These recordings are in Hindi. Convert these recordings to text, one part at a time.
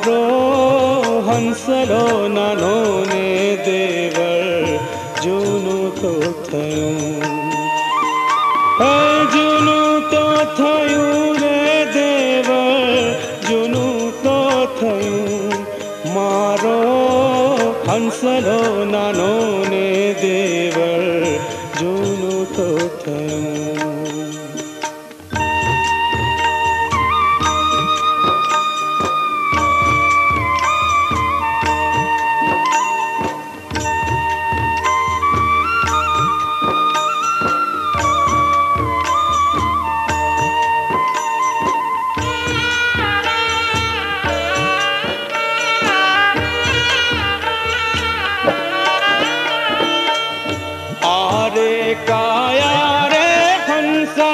मारो हंसलो नानो ने देवर जूनु तो थयूं जूनु तो थयूं रे देवर जूनु तो थयूं मारो हंसलो नानो ने देवर जूनु तो थयूं। आरे काया रे हंसा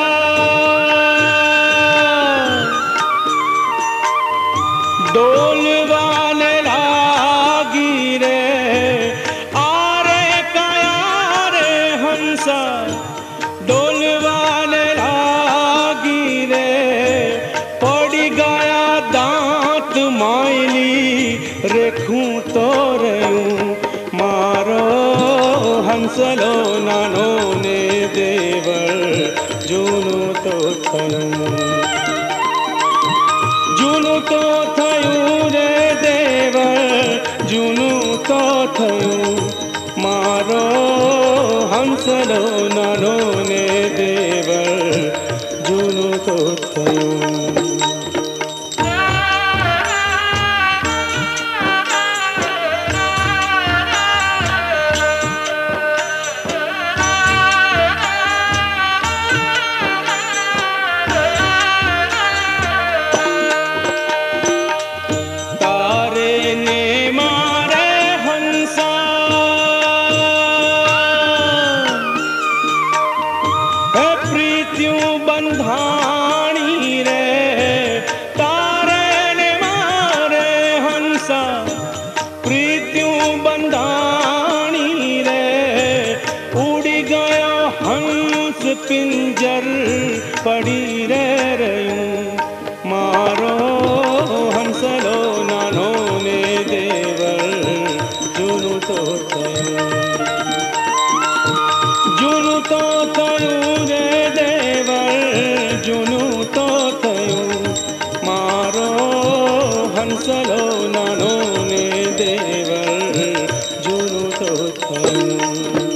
डोल वाले लागी रे आरे काया रे हंसा डोल वाले लागी रे पड़ी गया दांत मायली रेखूं तो रहूं मारो हंसलो नानो ने देवर जूनु तो थयूं जूनु तो थयूं रे देवर जूनु तो थयूं मारो हंसलो नानो ने देवर जूनु तो थयूं। बंधाणी रे तारे ने मारे हंसा प्रीत्यों बंधाणी रे उड़ी गया हंस पिंजर पड़ी रे रयूं मारो हंसलो नानो ने देवर जूनु तो थयूं जूनु तो थयूं रे देवर जूनु तो थयूं मारो हंसलो नानो ने देवर जूनु तो थयूं।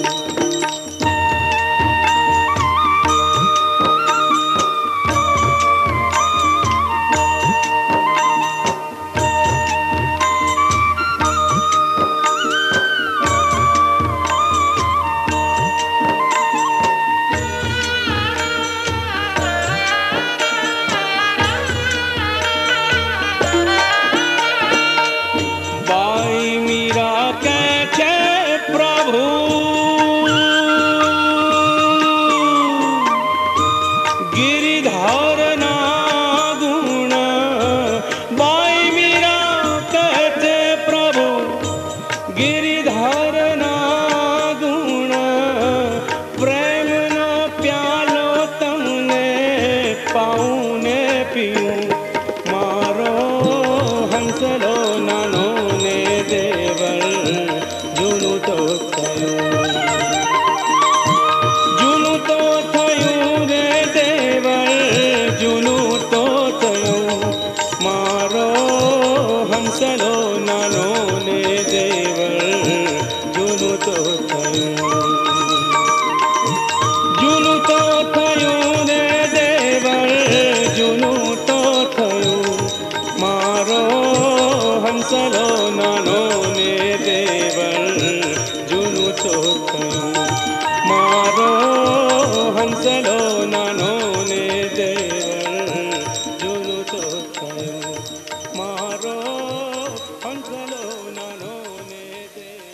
गिरिधर ना गुण बाई मीरा कहते प्रभु गिरिधर ना गुण प्रेम न प्यालो तमने पाऊं ने पीऊं मारो हंसलो नानो ने देवर जूनु तो थयूं जूनु तो थयूं रे देवर जूनु तो थयूं मारो हंसलो नानो ने दे